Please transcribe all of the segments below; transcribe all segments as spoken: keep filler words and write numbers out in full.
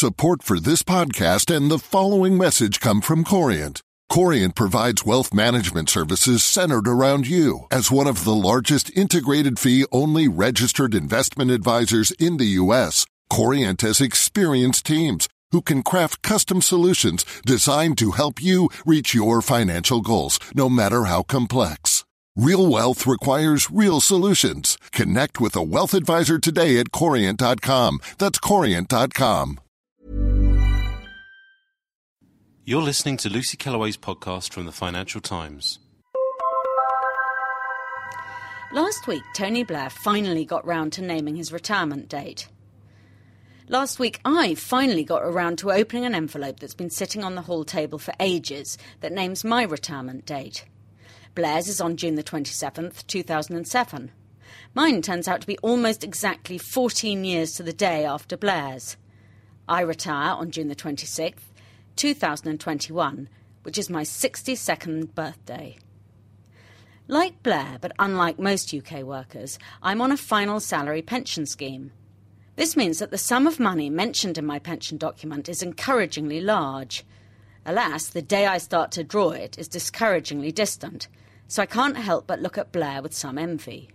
Support for this podcast and the following message come from Corient. Corient provides wealth management services centered around you. As one of the largest integrated fee-only registered investment advisors in the U S, Corient has experienced teams who can craft custom solutions designed to help you reach your financial goals, no matter how complex. Real wealth requires real solutions. Connect with a wealth advisor today at corient dot com. That's corient dot com. You're listening to Lucy Kellaway's podcast from the Financial Times. Last week, Tony Blair finally got round to naming his retirement date. Last week, I finally got around to opening an envelope that's been sitting on the hall table for ages that names my retirement date. Blair's is on June the twenty-seventh, two thousand seven. Mine turns out to be almost exactly fourteen years to the day after Blair's. I retire on June the twenty-sixth, two thousand twenty-one, which is my sixty-second birthday. Like Blair, but unlike most U K workers, I'm on a final salary pension scheme. This means that the sum of money mentioned in my pension document is encouragingly large. Alas, the day I start to draw it is discouragingly distant, so I can't help but look at Blair with some envy.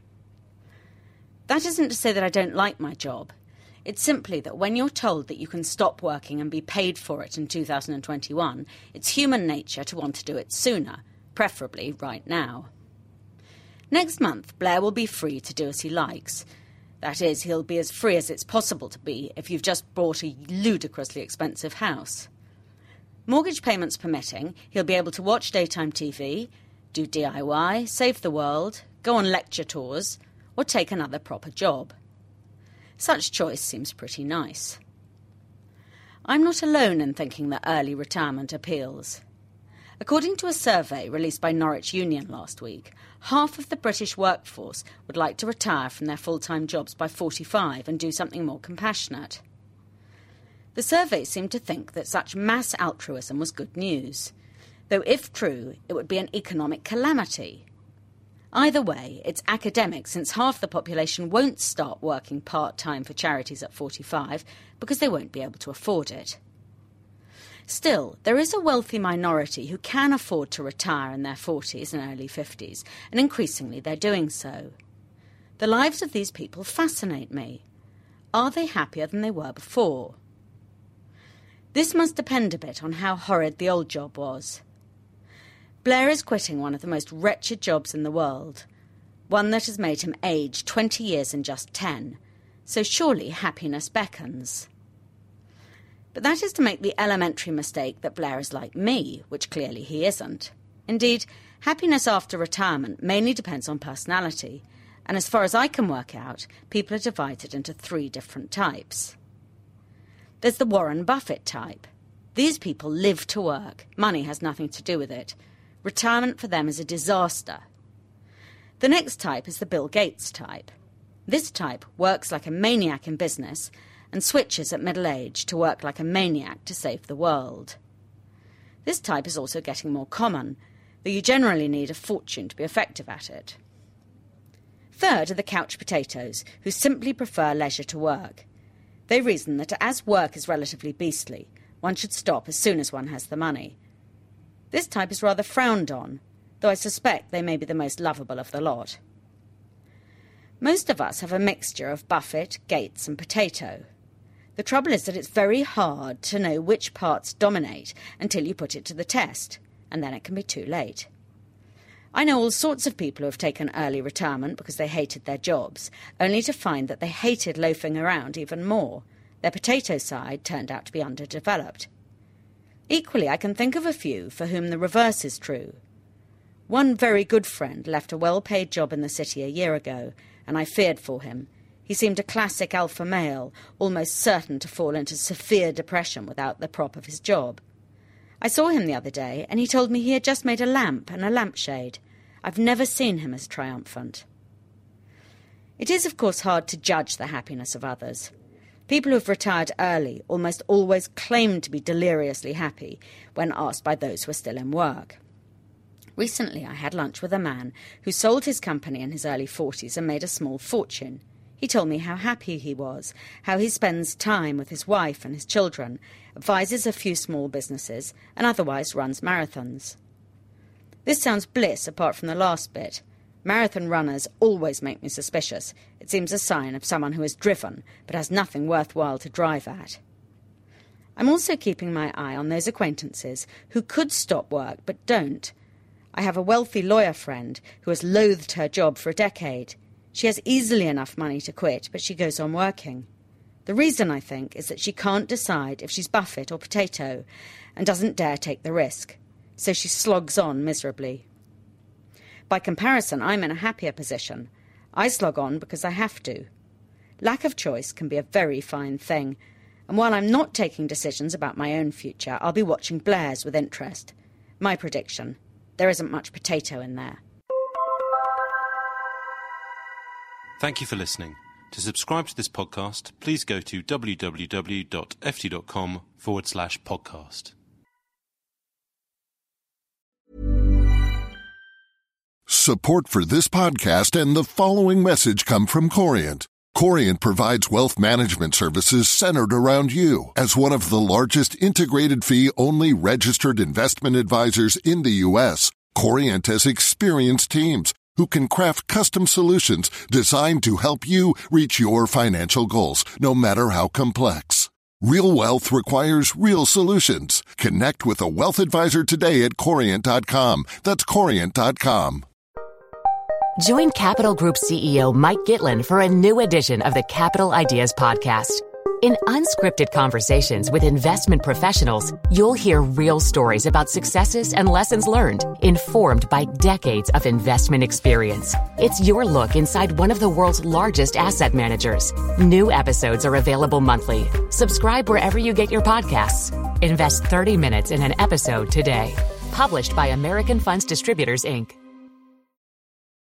That isn't to say that I don't like my job. It's simply that when you're told that you can stop working and be paid for it in two thousand twenty-one, it's human nature to want to do it sooner, preferably right now. Next month, Blair will be free to do as he likes. That is, he'll be as free as it's possible to be if you've just bought a ludicrously expensive house. Mortgage payments permitting, he'll be able to watch daytime T V, do D I Y, save the world, go on lecture tours, or take another proper job. Such choice seems pretty nice. I'm not alone in thinking that early retirement appeals. According to a survey released by Norwich Union last week, half of the British workforce would like to retire from their full-time jobs by forty-five and do something more compassionate. The survey seemed to think that such mass altruism was good news, though if true, it would be an economic calamity. Either way, it's academic since half the population won't start working part-time for charities at forty-five because they won't be able to afford it. Still, there is a wealthy minority who can afford to retire in their forties and early fifties, and increasingly they're doing so. The lives of these people fascinate me. Are they happier than they were before? This must depend a bit on how horrid the old job was. Blair is quitting one of the most wretched jobs in the world, one that has made him age twenty years in just ten, so surely happiness beckons. But that is to make the elementary mistake that Blair is like me, which clearly he isn't. Indeed, happiness after retirement mainly depends on personality, and as far as I can work out, people are divided into three different types. There's the Warren Buffett type. These people live to work. Money has nothing to do with it. Retirement for them is a disaster. The next type is the Bill Gates type. This type works like a maniac in business and switches at middle age to work like a maniac to save the world. This type is also getting more common, though you generally need a fortune to be effective at it. Third are the couch potatoes, who simply prefer leisure to work. They reason that as work is relatively beastly, one should stop as soon as one has the money. This type is rather frowned on, though I suspect they may be the most lovable of the lot. Most of us have a mixture of Buffett, Gates and potato. The trouble is that it's very hard to know which parts dominate until you put it to the test, and then it can be too late. I know all sorts of people who have taken early retirement because they hated their jobs, only to find that they hated loafing around even more. Their potato side turned out to be underdeveloped. Equally, I can think of a few for whom the reverse is true. One very good friend left a well-paid job in the city a year ago, and I feared for him. He seemed a classic alpha male, almost certain to fall into severe depression without the prop of his job. I saw him the other day, and he told me he had just made a lamp and a lampshade. I've never seen him as triumphant. It is, of course, hard to judge the happiness of others. People who have retired early almost always claim to be deliriously happy when asked by those who are still in work. Recently I had lunch with a man who sold his company in his early forties and made a small fortune. He told me how happy he was, how he spends time with his wife and his children, advises a few small businesses, and otherwise runs marathons. This sounds bliss apart from the last bit. Marathon runners always make me suspicious. It seems a sign of someone who is driven, but has nothing worthwhile to drive at. I'm also keeping my eye on those acquaintances who could stop work but don't. I have a wealthy lawyer friend who has loathed her job for a decade. She has easily enough money to quit, but she goes on working. The reason, I think, is that she can't decide if she's Buffett or potato and doesn't dare take the risk. So she slogs on miserably. By comparison, I'm in a happier position. I slog on because I have to. Lack of choice can be a very fine thing, and while I'm not taking decisions about my own future, I'll be watching Blair's with interest. My prediction: there isn't much potato in there. Thank you for listening. To subscribe to this podcast, please go to www.ft.com forward slash podcast. Support for this podcast and the following message come from Corient. Corient provides wealth management services centered around you. As one of the largest integrated fee-only registered investment advisors in the U S, Corient has experienced teams who can craft custom solutions designed to help you reach your financial goals, no matter how complex. Real wealth requires real solutions. Connect with a wealth advisor today at Corient dot com. That's Corient dot com. Join Capital Group C E O Mike Gitlin for a new edition of the Capital Ideas Podcast. In unscripted conversations with investment professionals, you'll hear real stories about successes and lessons learned, informed by decades of investment experience. It's your look inside one of the world's largest asset managers. New episodes are available monthly. Subscribe wherever you get your podcasts. Invest thirty minutes in an episode today. Published by American Funds Distributors, Incorporated.